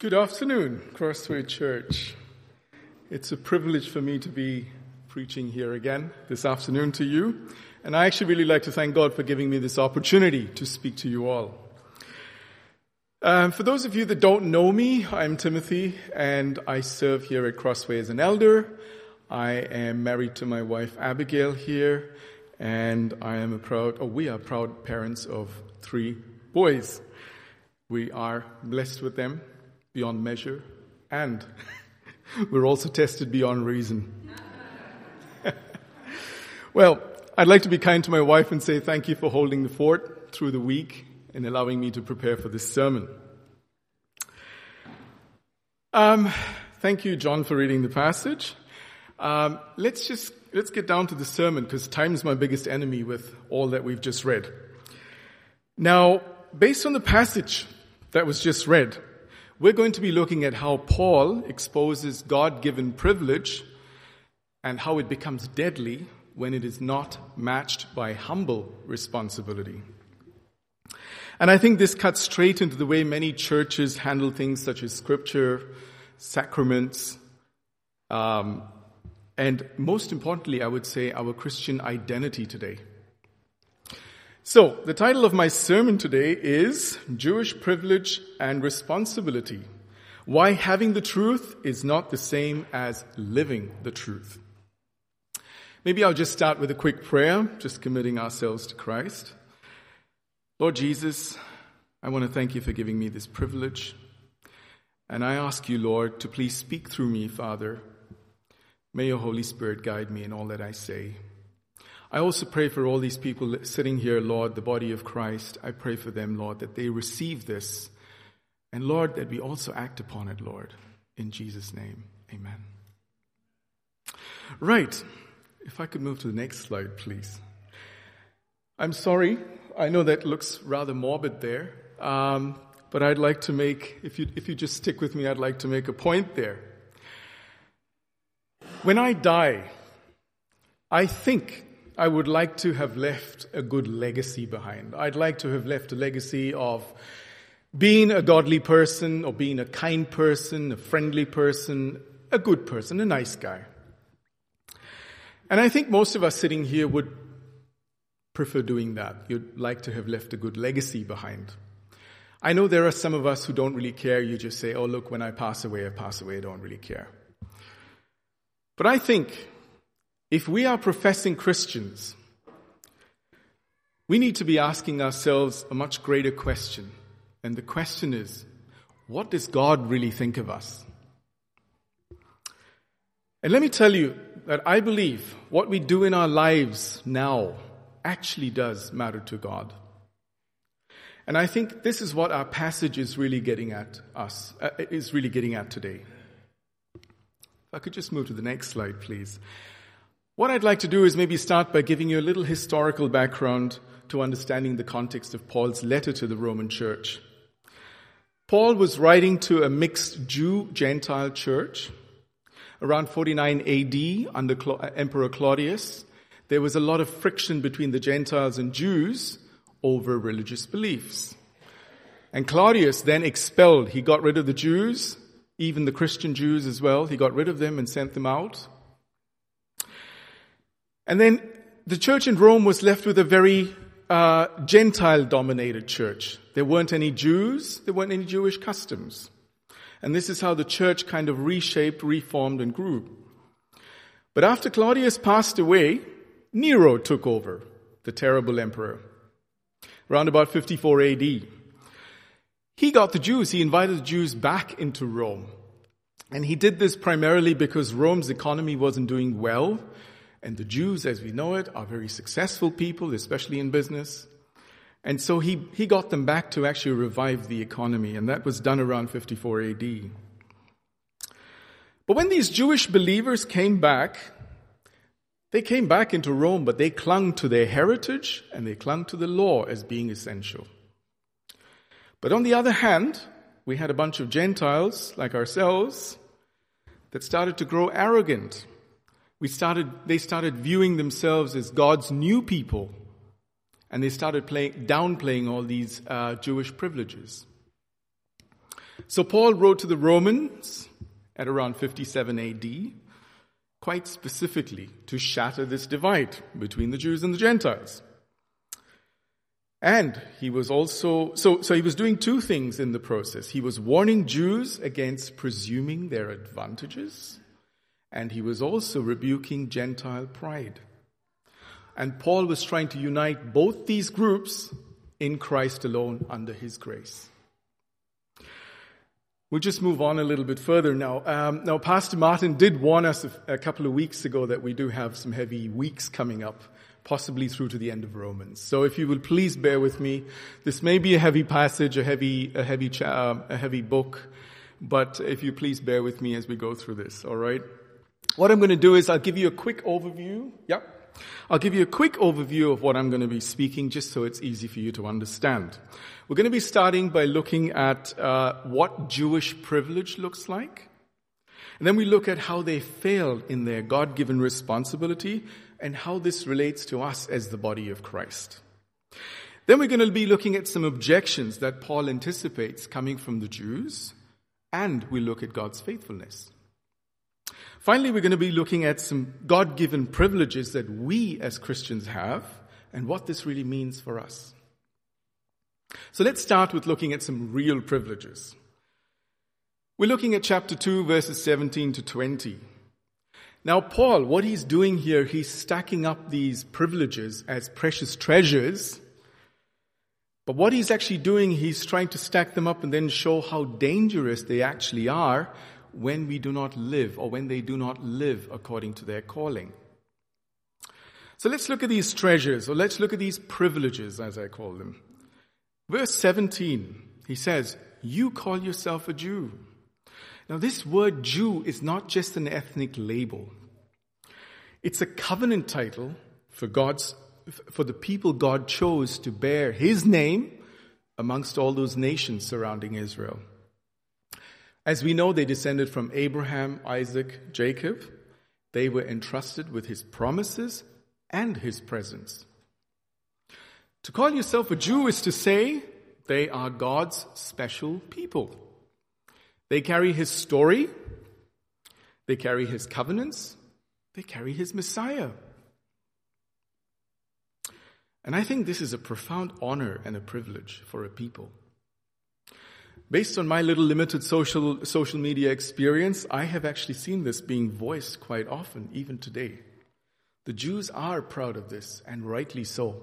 Good afternoon, Crossway Church. It's a privilege for me to be preaching here again this afternoon to you. And I actually really like to thank God for giving me this opportunity to speak to you all. For those of you that don't know me, I'm Timothy, and I serve here at Crossway as an elder. I am married to my wife Abigail here, and we are proud parents of 3 boys. We are blessed with them beyond measure, and we're also tested beyond reason. Well, I'd like to be kind to my wife and say thank you for holding the fort through the week and allowing me to prepare for this sermon. Thank you, John, for reading the passage. Let's get down to the sermon, because time is my biggest enemy with all that we've just read. Now, based on the passage that was just read, we're going to be looking at how Paul exposes God-given privilege and how it becomes deadly when it is not matched by humble responsibility. And I think this cuts straight into the way many churches handle things such as scripture, sacraments, and most importantly, I would say our Christian identity today. So, the title of my sermon today is Jewish Privilege and Responsibility. Why having the truth is not the same as living the truth. Maybe I'll just start with a quick prayer, just committing ourselves to Christ. Lord Jesus, I want to thank you for giving me this privilege. And I ask you, Lord, to please speak through me, Father. May your Holy Spirit guide me in all that I say. I also pray for all these people sitting here, Lord, the body of Christ. I pray for them, Lord, that they receive this. And Lord, that we also act upon it, Lord. In Jesus' name, amen. Right. If I could move to the next slide, please. I'm sorry. I know that looks rather morbid there. But I'd like to make, if you just stick with me, I'd like to make a point there. When I die, I think I would like to have left a good legacy behind. I'd like to have left a legacy of being a godly person, or being a kind person, a friendly person, a good person, a nice guy. And I think most of us sitting here would prefer doing that. You'd like to have left a good legacy behind. I know there are some of us who don't really care. You just say, oh, look, when I pass away, I don't really care. But I think if we are professing Christians, we need to be asking ourselves a much greater question. And the question is, what does God really think of us? And let me tell you that I believe what we do in our lives now actually does matter to God. And I think this is what our passage is really getting at today. If I could just move to the next slide, please. What I'd like to do is maybe start by giving you a little historical background to understanding the context of Paul's letter to the Roman church. Paul was writing to a mixed Jew-Gentile church. Around 49 AD, under Emperor Claudius, there was a lot of friction between the Gentiles and Jews over religious beliefs. And Claudius then he got rid of the Jews, even the Christian Jews as well. He got rid of them and sent them out. And then the church in Rome was left with a very Gentile-dominated church. There weren't any Jews, there weren't any Jewish customs. And this is how the church kind of reshaped, reformed, and grew. But after Claudius passed away, Nero took over, the terrible emperor, around about 54 AD. He invited the Jews back into Rome. And he did this primarily because Rome's economy wasn't doing well. And the Jews, as we know it, are very successful people, especially in business. And so he got them back to actually revive the economy, and that was done around 54 AD. But when these Jewish believers came back, they came back into Rome, but they clung to their heritage and they clung to the law as being essential. But on the other hand, we had a bunch of Gentiles like ourselves that started to grow arrogant. They started viewing themselves as God's new people, and they started downplaying all these Jewish privileges. So Paul wrote to the Romans at around 57 AD, quite specifically to shatter this divide between the Jews and the Gentiles. And he was also, so he was doing two things in the process. He was warning Jews against presuming their advantages, and he was also rebuking Gentile pride. And Paul was trying to unite both these groups in Christ alone under his grace. We'll just move on a little bit further now. Now, Pastor Martin did warn us a couple of weeks ago that we do have some heavy weeks coming up, possibly through to the end of Romans. So if you will please bear with me. This may be a heavy passage, a heavy book, but if you please bear with me as we go through this, all right? What I'm going to do is I'll give you a quick overview. I'll give you a quick overview of what I'm going to be speaking, just so it's easy for you to understand. We're going to be starting by looking at what Jewish privilege looks like. And then we look at how they failed in their God-given responsibility and how this relates to us as the body of Christ. Then we're going to be looking at some objections that Paul anticipates coming from the Jews, and we look at God's faithfulness. Finally, we're going to be looking at some God-given privileges that we as Christians have and what this really means for us. So let's start with looking at some real privileges. We're looking at chapter 2, verses 17 to 20. Now, Paul, what he's doing here, he's stacking up these privileges as precious treasures. But what he's actually doing, he's trying to stack them up and then show how dangerous they actually are when we do not live, or when they do not live according to their calling. So let's look at these treasures, or let's look at these privileges, as I call them. Verse 17, he says, "You call yourself a Jew." Now this word Jew is not just an ethnic label. It's a covenant title for the people God chose to bear his name amongst all those nations surrounding Israel. As we know, they descended from Abraham, Isaac, Jacob. They were entrusted with his promises and his presence. To call yourself a Jew is to say they are God's special people. They carry his story, they carry his covenants, they carry his Messiah. And I think this is a profound honor and a privilege for a people. Based on my little limited social media experience, I have actually seen this being voiced quite often, even today. The Jews are proud of this, and rightly so.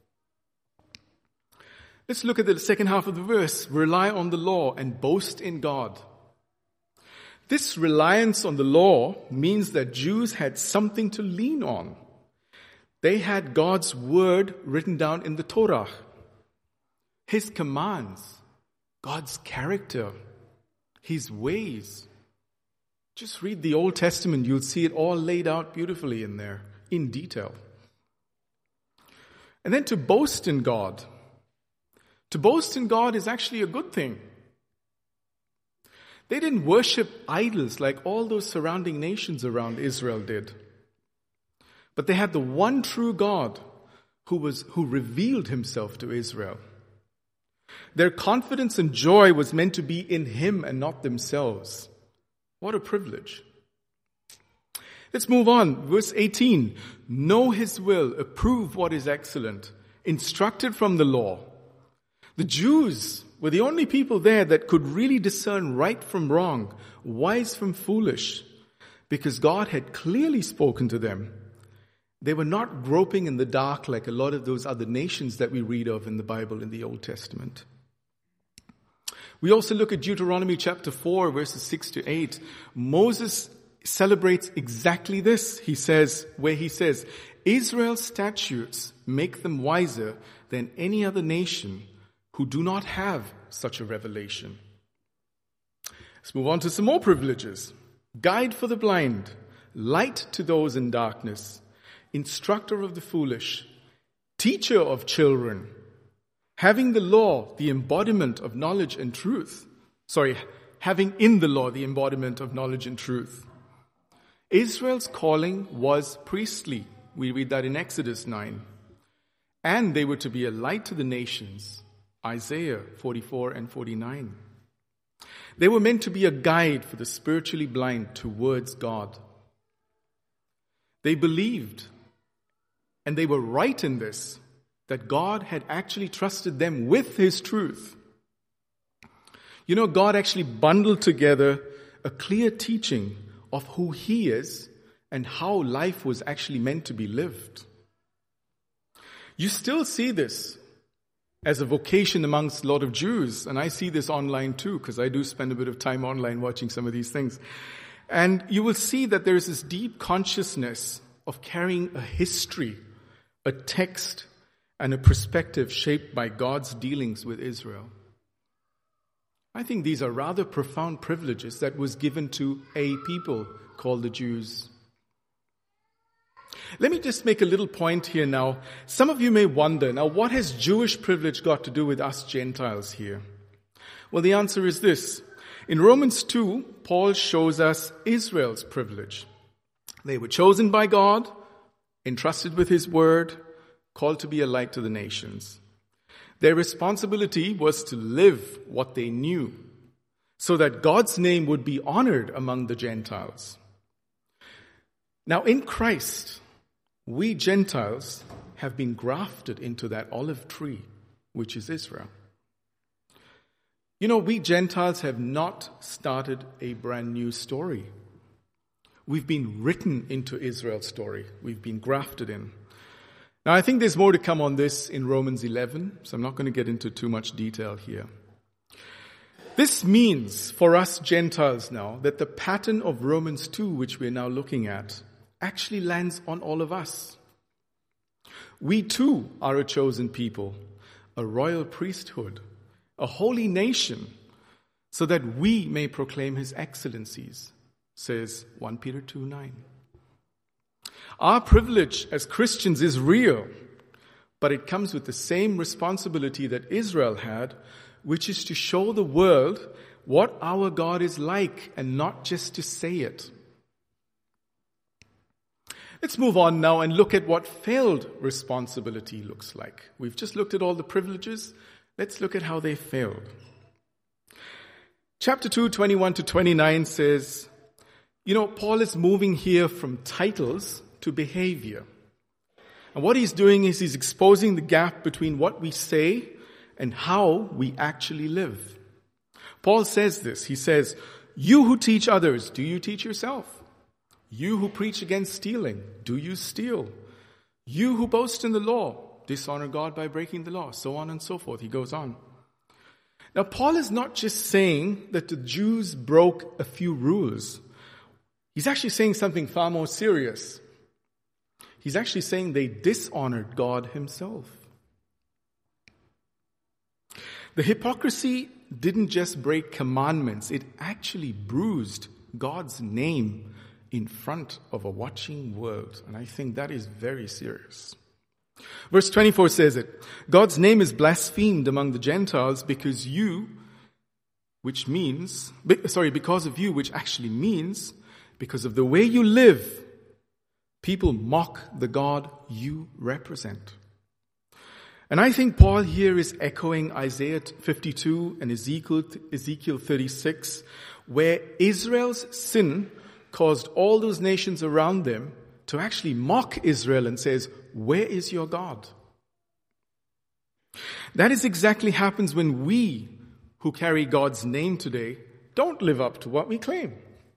Let's look at the second half of the verse. Rely on the law and boast in God. This reliance on the law means that Jews had something to lean on. They had God's word written down in the Torah, his commands, God's character, his ways. Just read the Old Testament. You'll see it all laid out beautifully in there, in detail. And then to boast in God. To boast in God is actually a good thing. They didn't worship idols like all those surrounding nations around Israel did. But they had the one true God who revealed himself to Israel. Their confidence and joy was meant to be in him and not themselves. What a privilege. Let's move on. Verse 18. Know his will, approve what is excellent, instructed from the law. The Jews were the only people there that could really discern right from wrong, wise from foolish, because God had clearly spoken to them. They were not groping in the dark like a lot of those other nations that we read of in the Bible in the Old Testament. We also look at Deuteronomy chapter 4, verses 6 to 8. Moses celebrates exactly this. He says, Israel's statutes make them wiser than any other nation who do not have such a revelation. Let's move on to some more privileges. Guide for the blind, light to those in darkness, instructor of the foolish, teacher of children, having the law, the embodiment of knowledge and truth. Having in the law the embodiment of knowledge and truth. Israel's calling was priestly. We read that in Exodus 9. And they were to be a light to the nations. Isaiah 44 and 49. They were meant to be a guide for the spiritually blind towards God. They believed, and they were right in this, that God had actually trusted them with His truth. You know, God actually bundled together a clear teaching of who He is and how life was actually meant to be lived. You still see this as a vocation amongst a lot of Jews, and I see this online too, because I do spend a bit of time online watching some of these things. And you will see that there is this deep consciousness of carrying a history, a text, and a perspective shaped by God's dealings with Israel. I think these are rather profound privileges that was given to a people called the Jews. Let me just make a little point here now. Some of you may wonder, now what has Jewish privilege got to do with us Gentiles here? Well, the answer is this. In Romans 2, Paul shows us Israel's privilege. They were chosen by God, entrusted with His word, called to be a light to the nations. Their responsibility was to live what they knew, so that God's name would be honored among the Gentiles. Now in Christ, we Gentiles have been grafted into that olive tree, which is Israel. You know, we Gentiles have not started a brand new story. We've been written into Israel's story. We've been grafted in. Now, I think there's more to come on this in Romans 11, so I'm not going to get into too much detail here. This means for us Gentiles now that the pattern of Romans 2, which we're now looking at, actually lands on all of us. We too are a chosen people, a royal priesthood, a holy nation, so that we may proclaim His excellencies, says 1 Peter 2:9. Our privilege as Christians is real, but it comes with the same responsibility that Israel had, which is to show the world what our God is like and not just to say it. Let's move on now and look at what failed responsibility looks like. We've just looked at all the privileges. Let's look at how they failed. Chapter 2, 21 to 29 says, you know, Paul is moving here from titles to behavior. And what he's doing is he's exposing the gap between what we say and how we actually live. Paul says this. He says, you who teach others, do you teach yourself? You who preach against stealing, do you steal? You who boast in the law, dishonor God by breaking the law, so on and so forth. He goes on. Now, Paul is not just saying that the Jews broke a few rules. He's actually saying something far more serious. He's actually saying they dishonored God Himself. The hypocrisy didn't just break commandments, it actually bruised God's name in front of a watching world. And I think that is very serious. Verse 24 says it, God's name is blasphemed among the Gentiles because of you, which actually means because of the way you live, people mock the God you represent. And I think Paul here is echoing Isaiah 52 and Ezekiel 36, where Israel's sin caused all those nations around them to actually mock Israel and says, where is your God? That is exactly happens when we, who carry God's name today, don't live up to what we claim.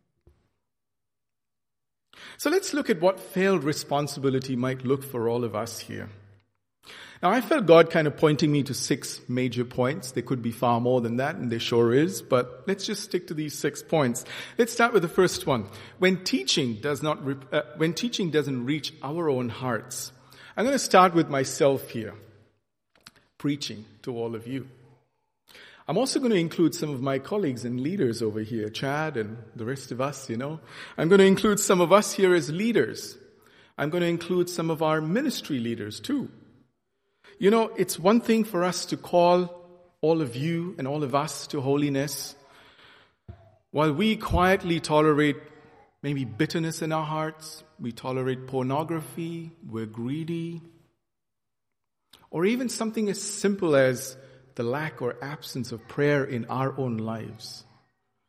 So let's look at what failed responsibility might look for all of us here. Now, I felt God kind of pointing me to 6 major points. There could be far more than that, and there sure is, but let's just stick to these 6 points. Let's start with the first one. When teaching doesn't reach our own hearts. I'm going to start with myself here, preaching to all of you. I'm also going to include some of my colleagues and leaders over here, Chad and the rest of us, I'm going to include some of us here as leaders. I'm going to include some of our ministry leaders too. It's one thing for us to call all of you and all of us to holiness, while we quietly tolerate maybe bitterness in our hearts, we tolerate pornography, we're greedy, or even something as simple as the lack or absence of prayer in our own lives.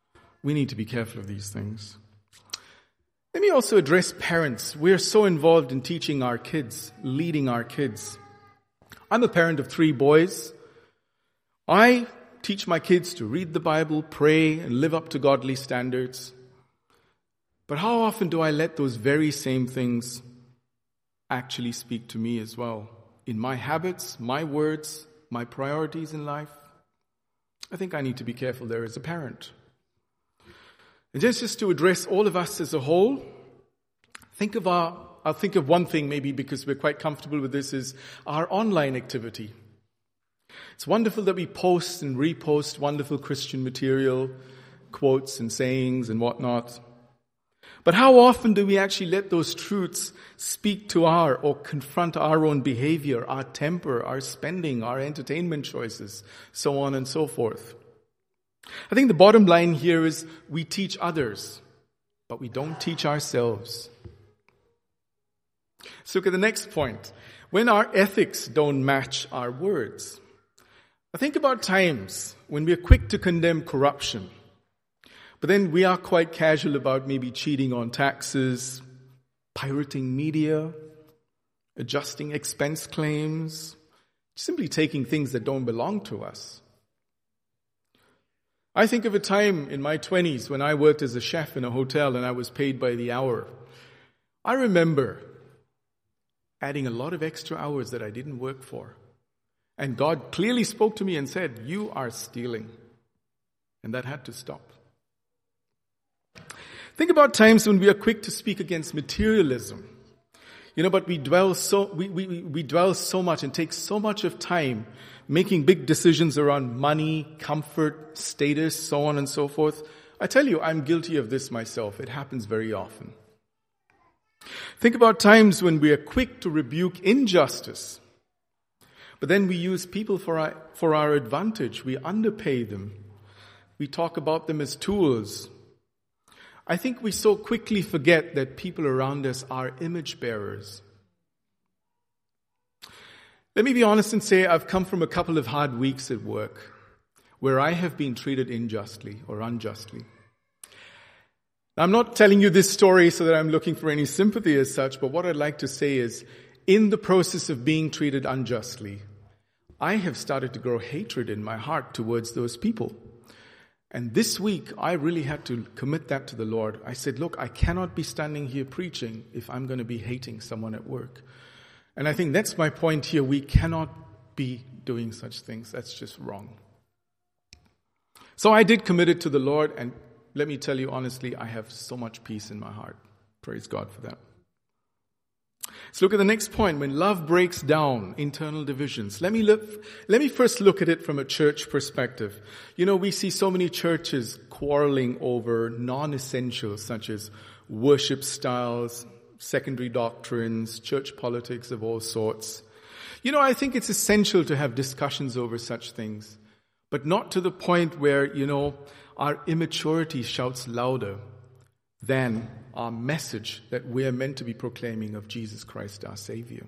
We need to be careful of these things. Let me also address parents. We're so involved in teaching our kids, leading our kids. I'm a parent of 3 boys. I teach my kids to read the Bible, pray, and live up to godly standards. But how often do I let those very same things actually speak to me as well? In my habits, my words, my priorities in life? I think I need to be careful there as a parent. And just to address all of us as a whole, I'll think of one thing maybe because we're quite comfortable with this, is our online activity. It's wonderful that we post and repost wonderful Christian material, quotes and sayings and whatnot. But how often do we actually let those truths speak to or confront our own behavior, our temper, our spending, our entertainment choices, so on and so forth? I think the bottom line here is we teach others, but we don't teach ourselves. Let's look at the next point. When our ethics don't match our words. I think about times when we are quick to condemn corruption, but then we are quite casual about maybe cheating on taxes, pirating media, adjusting expense claims, simply taking things that don't belong to us. I think of a time in my 20s when I worked as a chef in a hotel and I was paid by the hour. I remember adding a lot of extra hours that I didn't work for. And God clearly spoke to me and said, "You are stealing." And that had to stop. Think about times when we are quick to speak against materialism. But we dwell so much and take so much of time making big decisions around money, comfort, status, so on and so forth. I tell you, I'm guilty of this myself. It happens very often. Think about times when we are quick to rebuke injustice, but then we use people for our advantage. We underpay them. We talk about them as tools. I think we so quickly forget that people around us are image bearers. Let me be honest and say I've come from a couple of hard weeks at work where I have been treated unjustly. I'm not telling you this story so that I'm looking for any sympathy as such, but what I'd like to say is, in the process of being treated unjustly, I have started to grow hatred in my heart towards those people. And this week, I really had to commit that to the Lord. I said, look, I cannot be standing here preaching if I'm going to be hating someone at work. And I think that's my point here. We cannot be doing such things. That's just wrong. So I did commit it to the Lord, and let me tell you honestly, I have so much peace in my heart. Praise God for that. Let's look at the next point. When love breaks down internal divisions. Let me first look at it from a church perspective. We see so many churches quarreling over non-essentials such as worship styles, secondary doctrines, church politics of all sorts. I think it's essential to have discussions over such things, but not to the point where, our immaturity shouts louder than our message that we are meant to be proclaiming of Jesus Christ, our Savior.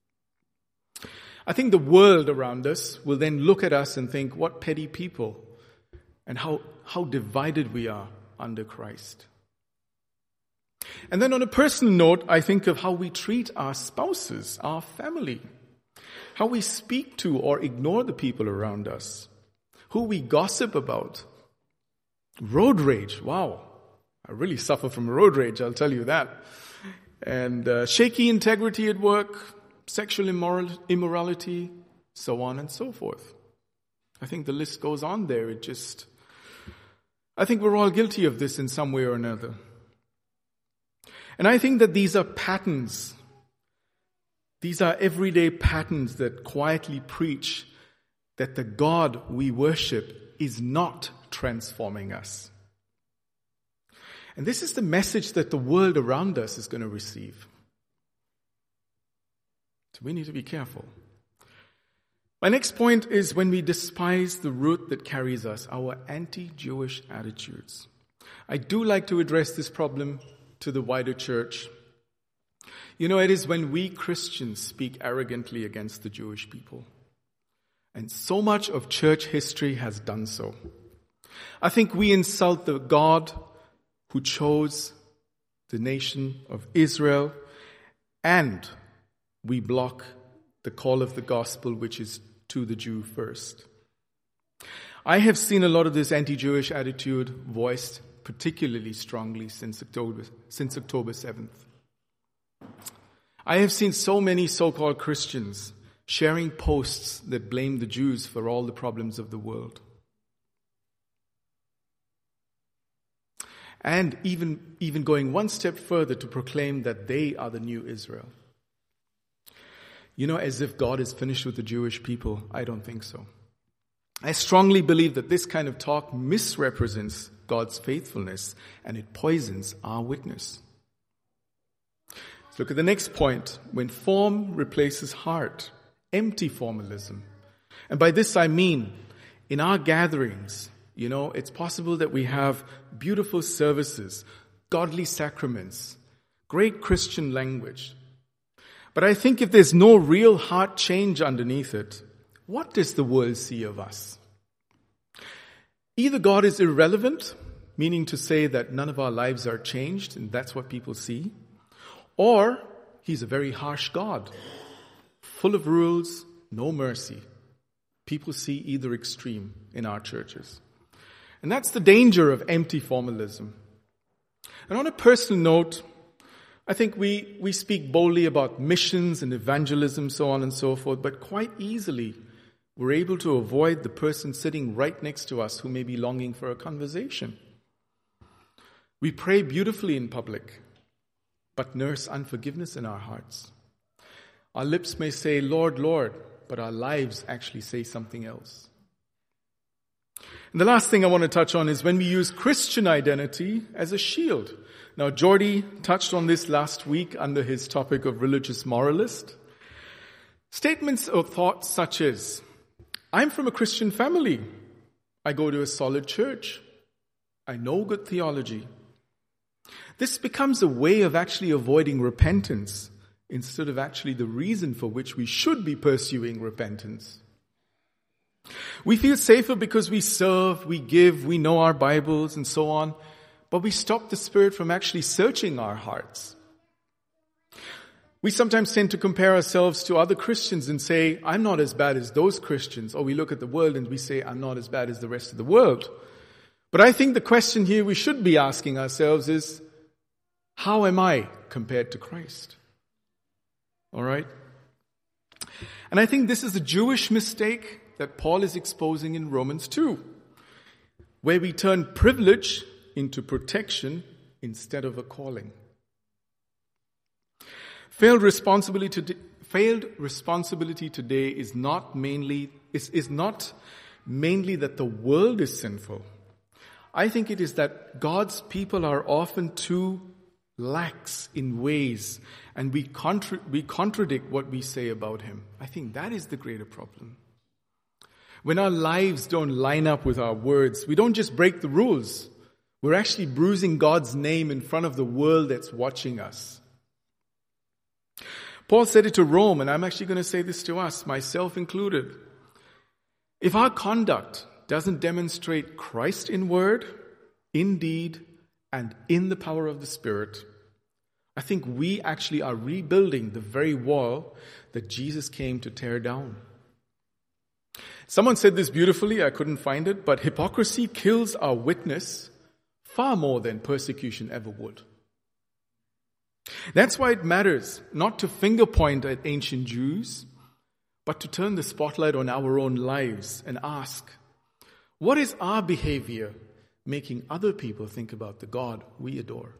I think the world around us will then look at us and think, what petty people, and how divided we are under Christ. And then on a personal note, I think of how we treat our spouses, our family, how we speak to or ignore the people around us, who we gossip about. Road rage, wow. I really suffer from road rage, I'll tell you that. And shaky integrity at work, sexual immorality, so on and so forth. I think the list goes on there. I think we're all guilty of this in some way or another. And I think that these are patterns. These are everyday patterns that quietly preach that the God we worship is not transforming us. And this is the message that the world around us is going to receive. So we need to be careful. My next point is when we despise the root that carries us, our anti-Jewish attitudes. I do like to address this problem to the wider church. It is when we Christians speak arrogantly against the Jewish people. And so much of church history has done so. I think we insult the God who chose the nation of Israel, and we block the call of the gospel, which is to the Jew first. I have seen a lot of this anti-Jewish attitude voiced particularly strongly since October 7th. I have seen so many so-called Christians sharing posts that blame the Jews for all the problems of the world. And even going one step further to proclaim that they are the new Israel. As if God is finished with the Jewish people. I don't think so. I strongly believe that this kind of talk misrepresents God's faithfulness and it poisons our witness. Let's look at the next point. When form replaces heart, empty formalism. And by this I mean, in our gatherings, it's possible that we have beautiful services, godly sacraments, great Christian language. But I think if there's no real heart change underneath it, what does the world see of us? Either God is irrelevant, meaning to say that none of our lives are changed, and that's what people see, or he's a very harsh God, full of rules, no mercy. People see either extreme in our churches. And that's the danger of empty formalism. And on a personal note, I think we speak boldly about missions and evangelism, so on and so forth, but quite easily we're able to avoid the person sitting right next to us who may be longing for a conversation. We pray beautifully in public, but nurse unforgiveness in our hearts. Our lips may say, Lord, Lord, but our lives actually say something else. And the last thing I want to touch on is when we use Christian identity as a shield. Now, Jordy touched on this last week under his topic of religious moralist. Statements or thoughts such as, I'm from a Christian family. I go to a solid church. I know good theology. This becomes a way of actually avoiding repentance instead of actually the reason for which we should be pursuing repentance. We feel safer because we serve, we give, we know our Bibles and so on, but we stop the Spirit from actually searching our hearts. We sometimes tend to compare ourselves to other Christians and say, I'm not as bad as those Christians. Or we look at the world and we say, I'm not as bad as the rest of the world. But I think the question here we should be asking ourselves is, how am I compared to Christ? All right? And I think this is a Jewish mistake that Paul is exposing in Romans 2, where we turn privilege into protection instead of a calling. Failed responsibility today is not mainly that the world is sinful. I think it is that God's people are often too lax in ways, and we contradict what we say about Him. I think that is the greater problem. When our lives don't line up with our words, we don't just break the rules. We're actually bruising God's name in front of the world that's watching us. Paul said it to Rome, and I'm actually going to say this to us, myself included. If our conduct doesn't demonstrate Christ in word, in deed, and in the power of the Spirit, I think we actually are rebuilding the very wall that Jesus came to tear down. Someone said this beautifully, I couldn't find it, but hypocrisy kills our witness far more than persecution ever would. That's why it matters not to finger point at ancient Jews, but to turn the spotlight on our own lives and ask, what is our behavior making other people think about the God we adore?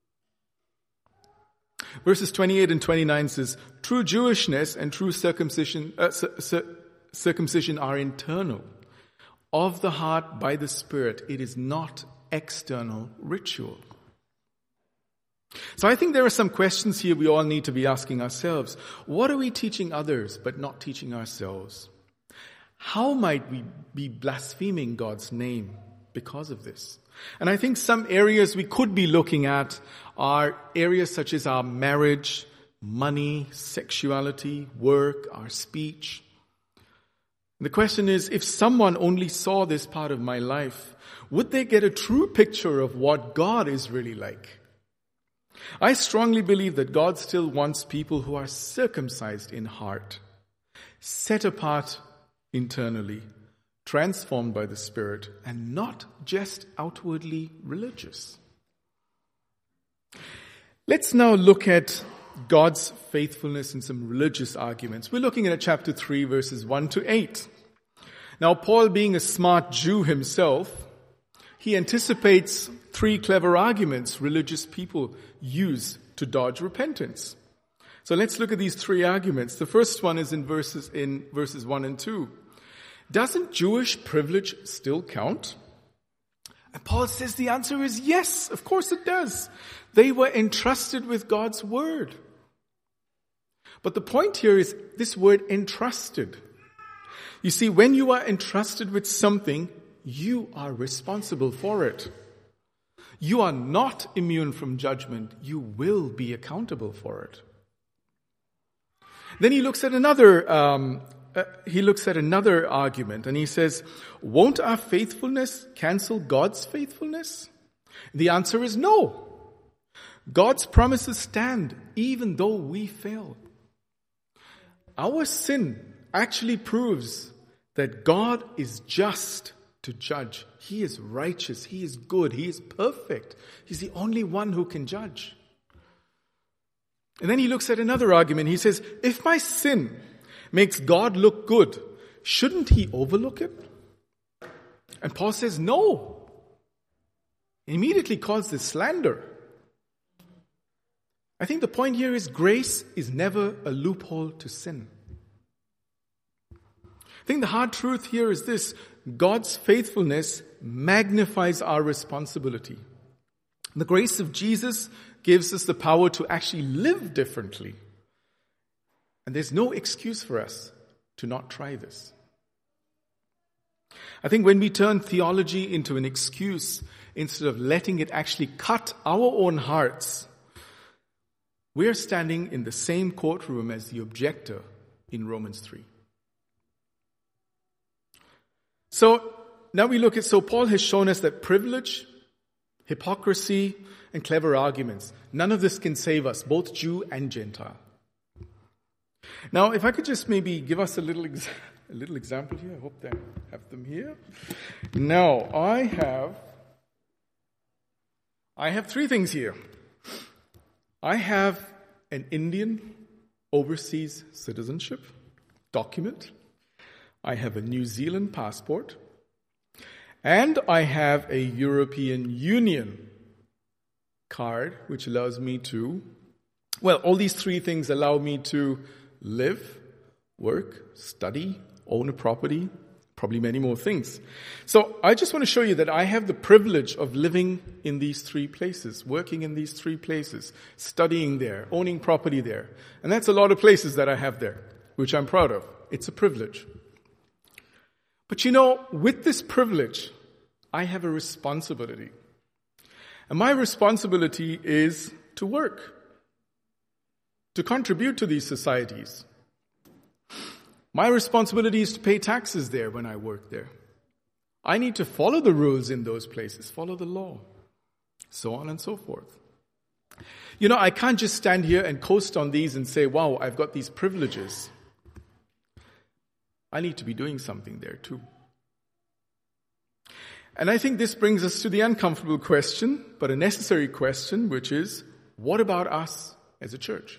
Verses 28 and 29 says, true Jewishness and true circumcision are internal, of the heart by the Spirit. It is not external ritual. So I think there are some questions here we all need to be asking ourselves. What are we teaching others but not teaching ourselves? How might we be blaspheming God's name because of this? And I think some areas we could be looking at are areas such as our marriage, money, sexuality, work, our speech. The question is, if someone only saw this part of my life, would they get a true picture of what God is really like? I strongly believe that God still wants people who are circumcised in heart, set apart internally, transformed by the Spirit, and not just outwardly religious. Let's now look at God's faithfulness in some religious arguments. We're looking at chapter 3, verses 1 to 8. Now, Paul, being a smart Jew himself, he anticipates 3 clever arguments religious people use to dodge repentance. So let's look at these 3 arguments. The first one is in verses 1 and 2. Doesn't Jewish privilege still count? And Paul says the answer is yes, of course it does. They were entrusted with God's word. But the point here is this word entrusted. You see, when you are entrusted with something, you are responsible for it. You are not immune from judgment. You will be accountable for it. Then he looks at another argument, and he says, won't our faithfulness cancel God's faithfulness? The answer is no. God's promises stand even though we fail. Our sin actually proves that God is just to judge. He is righteous. He is good. He is perfect. He's the only one who can judge. And then he looks at another argument. He says, if my sin makes God look good, shouldn't he overlook it? And Paul says, no. He immediately calls this slander. I think the point here is grace is never a loophole to sin. I think the hard truth here is this: God's faithfulness magnifies our responsibility. The grace of Jesus gives us the power to actually live differently. And there's no excuse for us to not try this. I think when we turn theology into an excuse instead of letting it actually cut our own hearts, we're standing in the same courtroom as the objector in Romans 3. So now we look at, so Paul has shown us that privilege, hypocrisy, and clever arguments, none of this can save us, both Jew and Gentile. Now, if I could just maybe give us a little example here. I hope they have them here. Now, I have 3 things here. I have an Indian overseas citizenship document. I have a New Zealand passport. And I have a European Union card, which allows me to, well, all these 3 things allow me to live, work, study, own a property, probably many more things. So I just want to show you that I have the privilege of living in these 3 places, working in these 3 places, studying there, owning property there. And that's a lot of places that I have there, which I'm proud of. It's a privilege. But you know, with this privilege, I have a responsibility. And my responsibility is to work, to contribute to these societies. My responsibility is to pay taxes there when I work there. I need to follow the rules in those places, follow the law, so on and so forth. You know, I can't just stand here and coast on these and say, wow, I've got these privileges. I need to be doing something there too. And I think this brings us to the uncomfortable question, but a necessary question, which is, what about us as a church?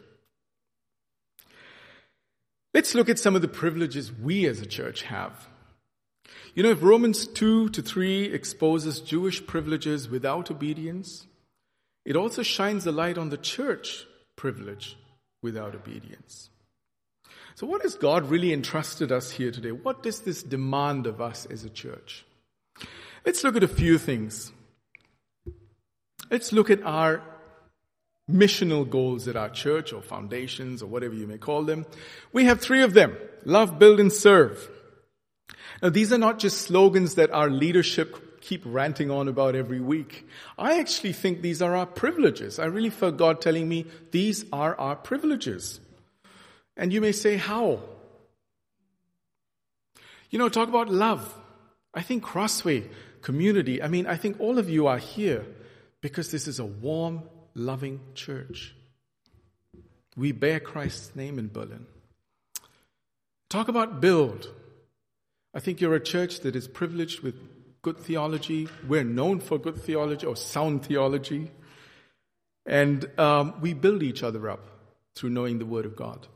Let's look at some of the privileges we as a church have. You know, if Romans 2-3 exposes Jewish privileges without obedience, it also shines a light on the church privilege without obedience. So what has God really entrusted us here today? What does this demand of us as a church? Let's look at a few things. Let's look at our missional goals at our church, or foundations, or whatever you may call them. We have 3 of them: love, build, and serve. Now, these are not just slogans that our leadership keep ranting on about every week. I actually think these are our privileges. I really felt God telling me these are our privileges. And you may say, how? Talk about love. I think Crossway community, I think all of you are here because this is a warm, loving church. We bear Christ's name in Berlin. Talk about build. I think you're a church that is privileged with good theology. We're known for good theology or sound theology. And we build each other up through knowing the Word of God.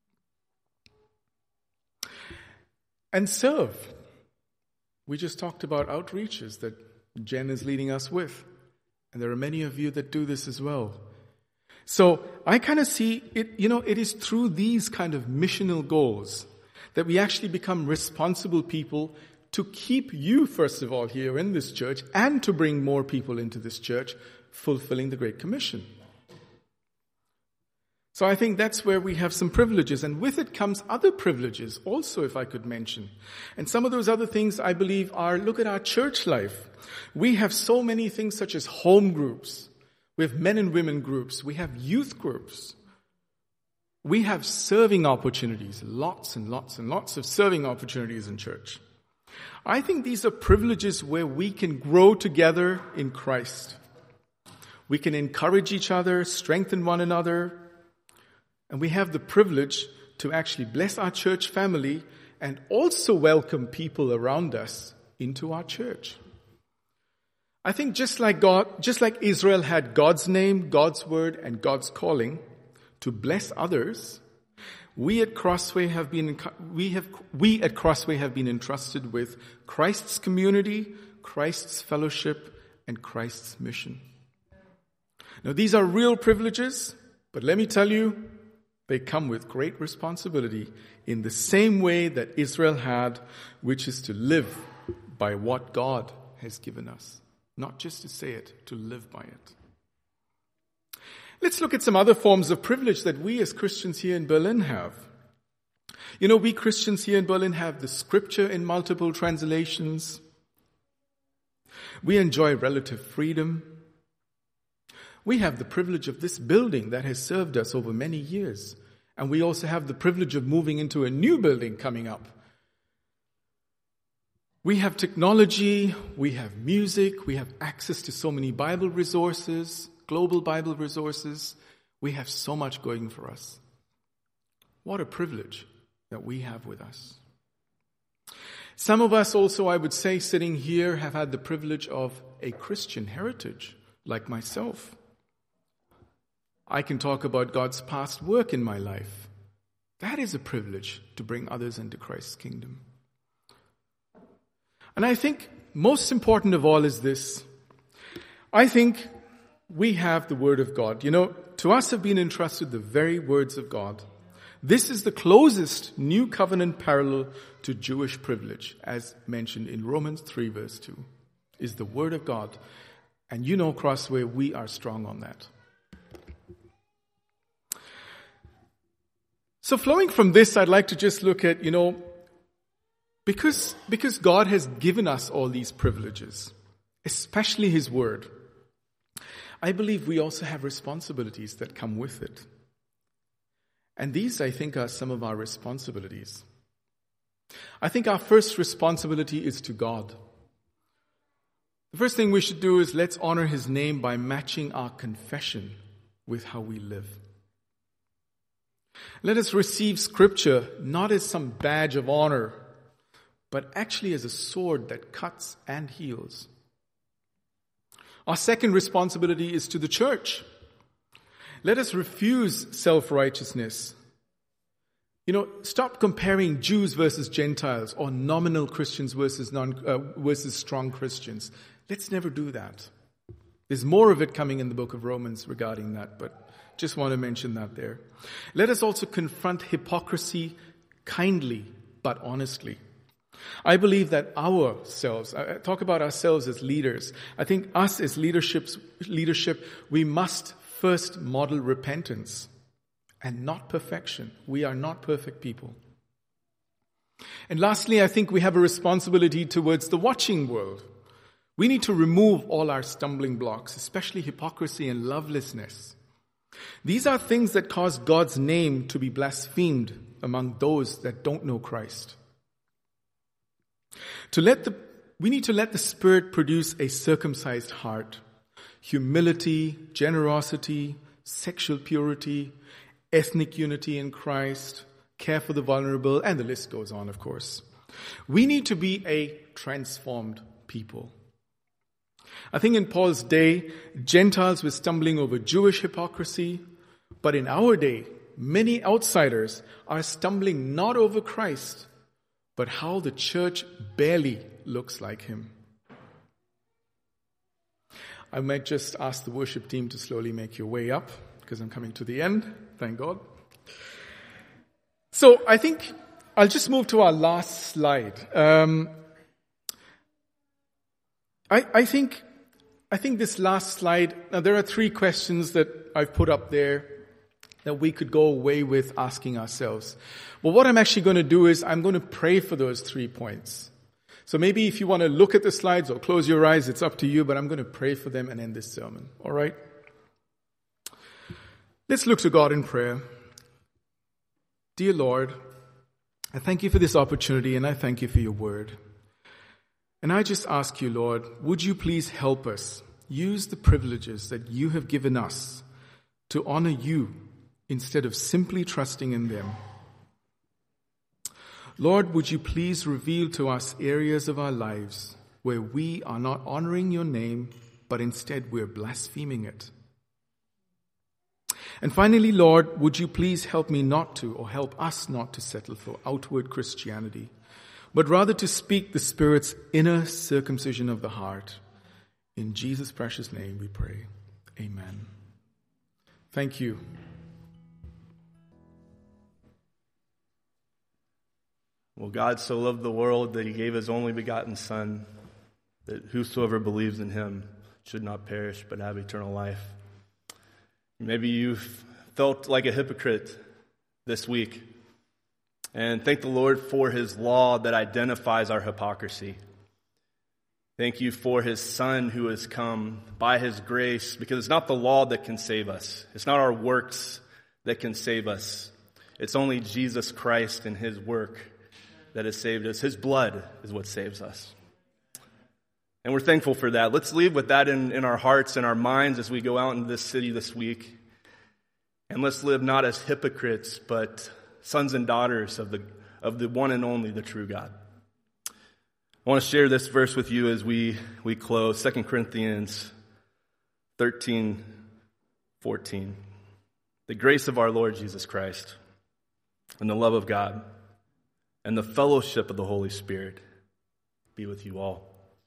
And serve. We just talked about outreaches that Jen is leading us with. And there are many of you that do this as well. So I kind of see it, it is through these kind of missional goals that we actually become responsible people to keep you, first of all, here in this church and to bring more people into this church, fulfilling the Great Commission. So I think that's where we have some privileges, and with it comes other privileges also, if I could mention. And some of those other things I believe are, look at our church life. We have so many things such as home groups. We have men and women groups. We have youth groups. We have serving opportunities, lots and lots and lots of serving opportunities in church. I think these are privileges where we can grow together in Christ. We can encourage each other, strengthen one another, and we have the privilege to actually bless our church family and also welcome people around us into our church. I think just like Israel had God's name, God's word, and God's calling to bless others, we at Crossway have been entrusted with Christ's community, Christ's fellowship, and Christ's mission. Now these are real privileges, but let me tell you, they come with great responsibility in the same way that Israel had, which is to live by what God has given us. Not just to say it, to live by it. Let's look at some other forms of privilege that we as Christians here in Berlin have. We Christians here in Berlin have the scripture in multiple translations. We enjoy relative freedom. We have the privilege of this building that has served us over many years. And we also have the privilege of moving into a new building coming up. We have technology, we have music, we have access to so many Bible resources, global Bible resources. We have so much going for us. What a privilege that we have with us. Some of us also, I would say, sitting here have had the privilege of a Christian heritage, like myself. I can talk about God's past work in my life. That is a privilege to bring others into Christ's kingdom. And I think most important of all is this. I think we have the Word of God. To us have been entrusted the very words of God. This is the closest New Covenant parallel to Jewish privilege, as mentioned in Romans 3 verse 2, is the Word of God. And Crossway, we are strong on that. So flowing from this, I'd like to just look at, because God has given us all these privileges, especially His Word, I believe we also have responsibilities that come with it. And these, I think, are some of our responsibilities. I think our first responsibility is to God. The first thing we should do is let's honor His name by matching our confession with how we live. Let us receive Scripture not as some badge of honor, but actually as a sword that cuts and heals. Our second responsibility is to the church. Let us refuse self-righteousness. Stop comparing Jews versus Gentiles or nominal Christians versus strong Christians. Let's never do that. There's more of it coming in the book of Romans regarding that, but just want to mention that there. Let us also confront hypocrisy kindly but honestly. I believe that ourselves, I talk about ourselves as leaders. I think us as leadership, we must first model repentance and not perfection. We are not perfect people. And lastly, I think we have a responsibility towards the watching world. We need to remove all our stumbling blocks, especially hypocrisy and lovelessness. These are things that cause God's name to be blasphemed among those that don't know Christ. We need to let the Spirit produce a circumcised heart, humility, generosity, sexual purity, ethnic unity in Christ, care for the vulnerable, and the list goes on, of course. We need to be a transformed people. I think in Paul's day, Gentiles were stumbling over Jewish hypocrisy, but in our day, many outsiders are stumbling not over Christ, but how the church barely looks like him. I might just ask the worship team to slowly make your way up, because I'm coming to the end, thank God. So I think I'll just move to our last slide. I think this last slide, now there are 3 questions that I've put up there that we could go away with asking ourselves. But what I'm actually going to do is I'm going to pray for those 3 points. So maybe if you want to look at the slides or close your eyes, it's up to you, but I'm going to pray for them and end this sermon. All right? Let's look to God in prayer. Dear Lord, I thank you for this opportunity and I thank you for your word. And I just ask you, Lord, would you please help us use the privileges that you have given us to honor you instead of simply trusting in them. Lord, would you please reveal to us areas of our lives where we are not honoring your name, but instead we're blaspheming it. And finally, Lord, would you please help me not to, or help us not to settle for outward Christianity, but rather to speak the Spirit's inner circumcision of the heart. In Jesus' precious name we pray. Amen. Thank you. Well, God so loved the world that he gave his only begotten Son, that whosoever believes in him should not perish but have eternal life. Maybe you've felt like a hypocrite this week. And thank the Lord for his law that identifies our hypocrisy. Thank you for his Son who has come by his grace, because it's not the law that can save us. It's not our works that can save us. It's only Jesus Christ and his work that has saved us. His blood is what saves us. And we're thankful for that. Let's leave with that in our hearts and our minds as we go out into this city this week. And let's live not as hypocrites, but sons and daughters of the one and only, the true God. I want to share this verse with you as we close, 2 Corinthians 13:14. The grace of our Lord Jesus Christ and the love of God and the fellowship of the Holy Spirit be with you all.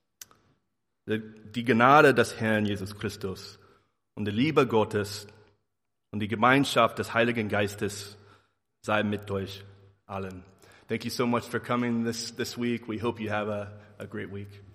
Die Gnade des Herrn Jesus Christus und die Liebe Gottes und die Gemeinschaft des Heiligen Geistes sei mit euch allen. Thank you so much for coming this week. We hope you have a great week.